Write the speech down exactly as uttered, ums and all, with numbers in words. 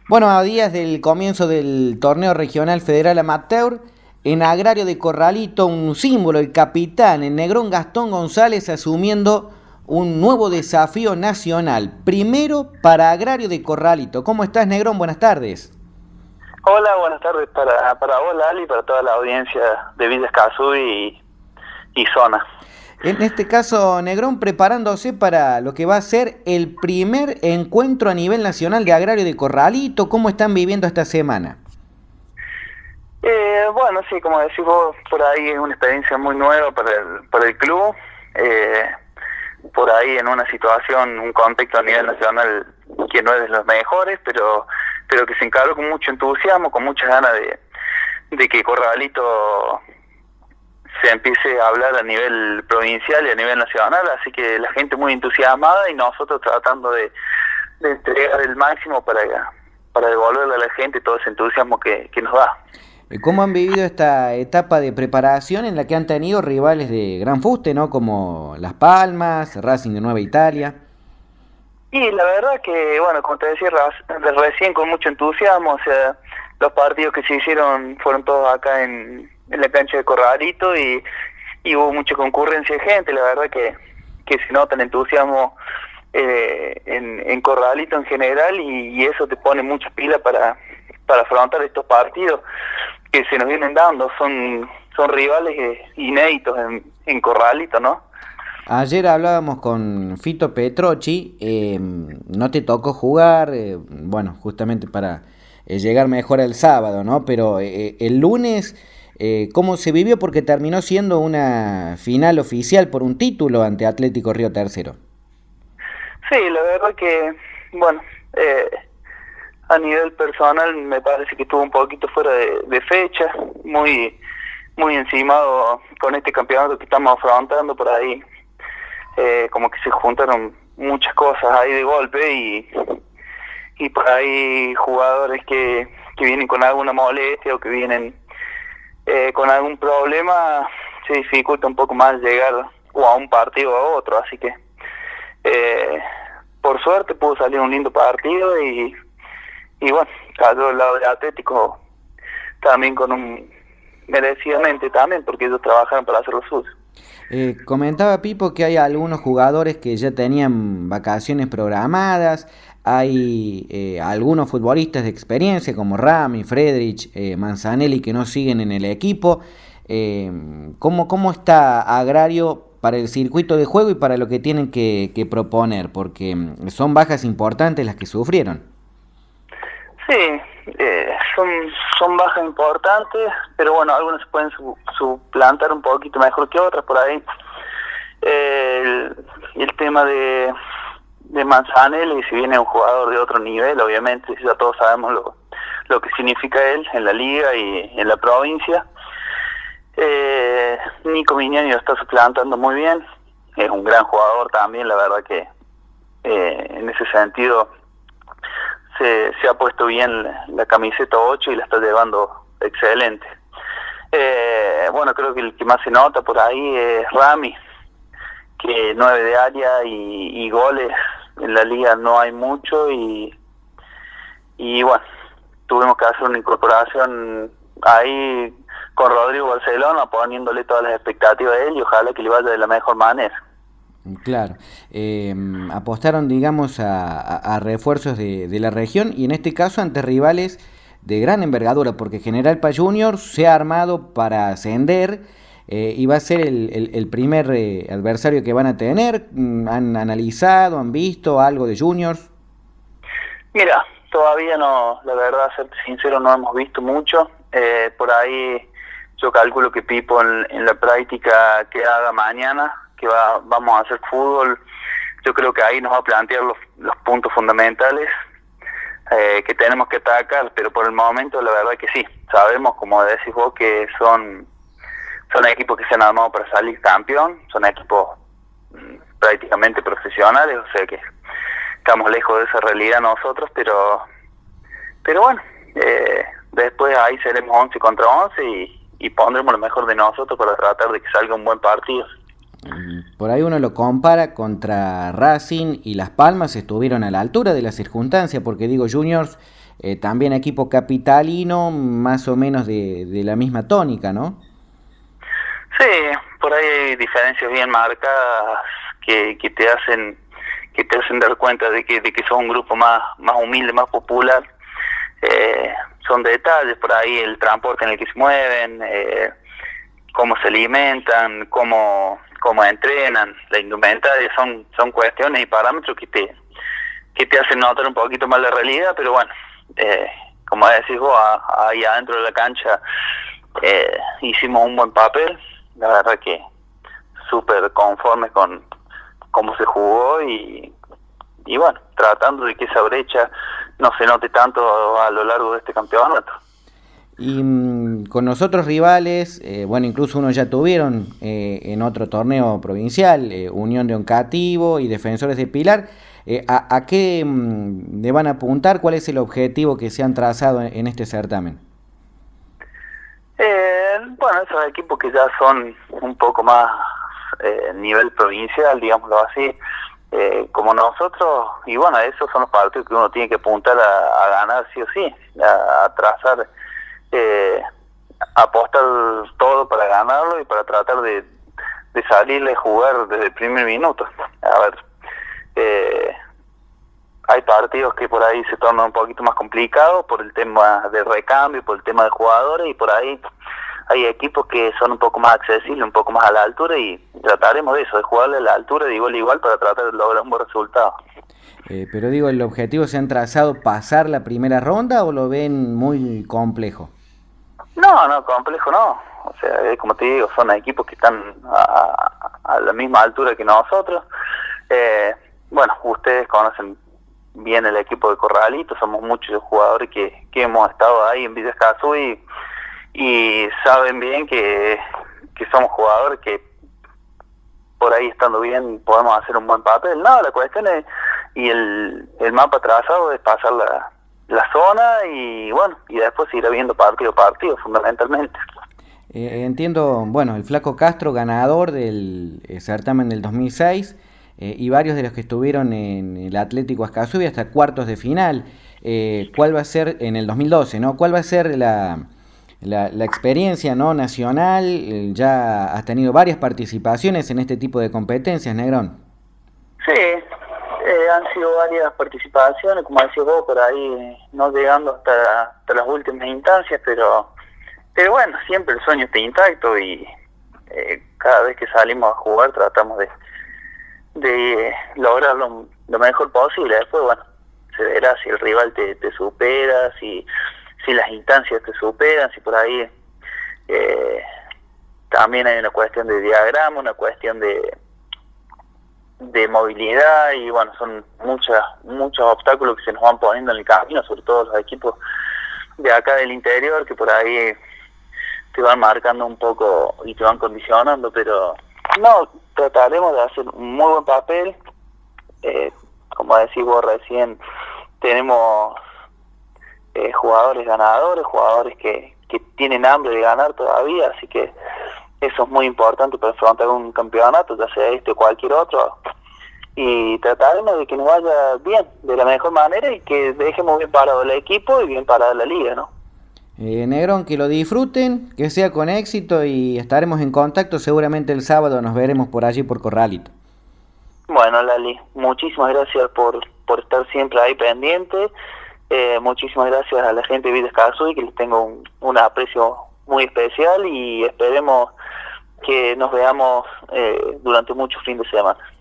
Bueno, a días del comienzo del torneo regional federal amateur, en Agrario de Corralito, un símbolo, el capitán, el Negrón Gastón González, asumiendo un nuevo desafío nacional. Primero para Agrario de Corralito. ¿Cómo estás, Negrón? Buenas tardes. Hola, buenas tardes para, para vos, Lali, y para toda la audiencia de Villa Escazú y, y zona. En este caso, Negrón, preparándose para lo que va a ser el primer encuentro a nivel nacional de Agrario de Corralito. ¿Cómo están viviendo esta semana? Eh, bueno, sí, como decís vos, por ahí es una experiencia muy nueva para el, para el club. Eh, por ahí en una situación, un contexto a nivel nacional que no es de los mejores, pero pero que se encaró con mucho entusiasmo, con muchas ganas de, de que Corralito se empiece a hablar a nivel provincial y a nivel nacional, así que la gente muy entusiasmada y nosotros tratando de, de entregar el máximo para, para devolverle a la gente todo ese entusiasmo que, que nos da. ¿Cómo han vivido esta etapa de preparación en la que han tenido rivales de gran fuste, ¿no? Como Las Palmas, Racing de Nueva Italia? Y la verdad que, bueno, como te decía recién, con mucho entusiasmo, o sea, los partidos que se hicieron fueron todos acá en, en la cancha de Corralito y, y hubo mucha concurrencia de gente, la verdad que, que se nota el entusiasmo eh, en, en Corralito en general y, y eso te pone muchas pilas para, para afrontar estos partidos que se nos vienen dando, son, son rivales eh, inéditos en, en Corralito, ¿no? Ayer hablábamos con Fito Petrocchi, eh, no te tocó jugar, eh, bueno, justamente para eh, llegar mejor el sábado, ¿no? Pero eh, el lunes, eh, ¿cómo se vivió? Porque terminó siendo una final oficial por un título ante Atlético Río Tercero. Sí, la verdad que, bueno, eh, a nivel personal me parece que estuvo un poquito fuera de, de fecha, muy, muy encimado con este campeonato que estamos afrontando por ahí. Eh, como que se juntaron muchas cosas ahí de golpe y, y por ahí jugadores que, que vienen con alguna molestia o que vienen eh, con algún problema, se dificulta un poco más llegar o a un partido o a otro, así que eh, por suerte pudo salir un lindo partido y, y bueno, cayó el lado de Atlético también con un merecidamente también, porque ellos trabajaron para hacer lo suyo. Eh, comentaba Pipo que hay algunos jugadores que ya tenían vacaciones programadas, hay eh, algunos futbolistas de experiencia como Rami, Friedrich, eh, Manzanelli que no siguen en el equipo. Eh, ¿cómo, ¿Cómo está Agrario para el circuito de juego y para lo que tienen que, que proponer? Porque son bajas importantes las que sufrieron. Sí, eh, son son bajas importantes, pero bueno, algunas se pueden su, suplantar un poquito mejor que otras por ahí. Eh, el, el tema de, de Manzanelli, si viene un jugador de otro nivel, obviamente ya todos sabemos lo, lo que significa él en la liga y en la provincia. Eh, Nico Mignani lo está suplantando muy bien, es un gran jugador también, la verdad que eh, en ese sentido Se, se ha puesto bien la camiseta ocho y la está llevando excelente. Eh, bueno, creo que el que más se nota por ahí es Rami, que nueve de área y, y goles en la liga no hay mucho y, y bueno, tuvimos que hacer una incorporación ahí con Rodrigo Barcelona, poniéndole todas las expectativas a él y ojalá que le vaya de la mejor manera. Claro, eh, apostaron, digamos, a, a, a refuerzos de, de la región y en este caso ante rivales de gran envergadura, porque General Paz Juniors se ha armado para ascender eh, y va a ser el, el, el primer eh, adversario que van a tener. ¿Han analizado, han visto algo de Juniors? Mira, todavía no, la verdad, ser sincero, no hemos visto mucho. Eh, por ahí yo calculo que Pipo en, en la práctica que haga mañana, que va, vamos a hacer fútbol, yo creo que ahí nos va a plantear los, los puntos fundamentales eh, que tenemos que atacar, pero por el momento la verdad que sí, sabemos, como decís vos, que son, son equipos que se han armado para salir campeón, son equipos mmm, prácticamente profesionales, o sea que estamos lejos de esa realidad nosotros, pero pero bueno, eh, después ahí seremos once contra once y, y pondremos lo mejor de nosotros para tratar de que salga un buen partido. Por ahí uno lo compara contra Racing y Las Palmas, estuvieron a la altura de la circunstancia, porque digo, Juniors eh, también equipo capitalino, más o menos de, de la misma tónica, ¿no? Sí, por ahí hay diferencias bien marcadas que, que te hacen que te hacen dar cuenta de que de que son un grupo más más humilde, más popular. Eh, son detalles por ahí, el transporte en el que se mueven, eh, cómo se alimentan, cómo cómo entrenan, la indumentaria, son son cuestiones y parámetros que te que te hacen notar un poquito más la realidad, pero bueno, eh, como decís vos, a, ahí adentro de la cancha eh, hicimos un buen papel, la verdad que súper conformes con cómo se jugó y, y bueno, tratando de que esa brecha no se note tanto a lo largo de este campeonato. Y mmm, con los otros rivales, eh, bueno, incluso uno ya tuvieron eh, en otro torneo provincial, eh, Unión de Oncativo y Defensores de Pilar, eh, ¿a, a qué mmm, le van a apuntar? ¿Cuál es el objetivo que se han trazado en, en este certamen? Eh, bueno, esos equipos que ya son un poco más eh, nivel provincial, digámoslo así, eh, como nosotros, y bueno, esos son los partidos que uno tiene que apuntar a, a ganar sí o sí, a, a trazar, eh, a apostar todo para ganarlo y para tratar de, de salirle a jugar desde el primer minuto. A ver, eh, hay partidos que por ahí se tornan un poquito más complicados por el tema de recambio, por el tema de jugadores, y por ahí hay equipos que son un poco más accesibles, un poco más a la altura, y trataremos de eso, de jugarle a la altura de igual a igual para tratar de lograr un buen resultado. Eh, pero digo, ¿el objetivo se han trazado pasar la primera ronda o lo ven muy complejo? No, no, complejo no. O sea, como te digo, son equipos que están a, a la misma altura que nosotros. Eh, bueno, ustedes conocen bien el equipo de Corralito, somos muchos jugadores que, que hemos estado ahí en Villa Escazú y, y saben bien que, que somos jugadores que por ahí estando bien podemos hacer un buen papel. No, la cuestión es, y el, el mapa trazado es pasar la, la zona y bueno, y después ir viendo partido a partido fundamentalmente. Eh, entiendo, bueno, el Flaco Castro ganador del eh, certamen del dos mil seis, Eh, y varios de los que estuvieron en el Atlético Escazú hasta cuartos de final. Eh, ¿Cuál va a ser en el dos mil doce, ¿no? ¿Cuál va a ser la, la, la experiencia, ¿no?, nacional? Eh, ya has tenido varias participaciones en este tipo de competencias, Negrón. Sí, eh, han sido varias participaciones, como decís vos, por ahí no llegando hasta, hasta las últimas instancias, pero, pero bueno, siempre el sueño está intacto y eh, cada vez que salimos a jugar tratamos de de lograrlo lo mejor posible. Después, bueno, se verá si el rival te, te supera, si si las instancias te superan, si por ahí eh, también hay una cuestión de diagrama, una cuestión de de movilidad y bueno, son muchas muchos obstáculos que se nos van poniendo en el camino, sobre todo los equipos de acá del interior, que por ahí te van marcando un poco y te van condicionando, pero no, trataremos de hacer un muy buen papel. Eh, como decís vos recién, tenemos eh, jugadores ganadores, jugadores que, que tienen hambre de ganar todavía, así que eso es muy importante para afrontar un campeonato, ya sea este o cualquier otro, y trataremos de que nos vaya bien, de la mejor manera, y que dejemos bien parado el equipo y bien parada la liga, ¿no? Eh, Negrón, que lo disfruten, que sea con éxito y estaremos en contacto. Seguramente el sábado nos veremos por allí por Corralito. Bueno, Lali, muchísimas gracias por, por estar siempre ahí pendiente. Eh, muchísimas gracias a la gente de Villa Escazú, que les tengo un, un aprecio muy especial y esperemos que nos veamos eh, durante muchos fines de semana.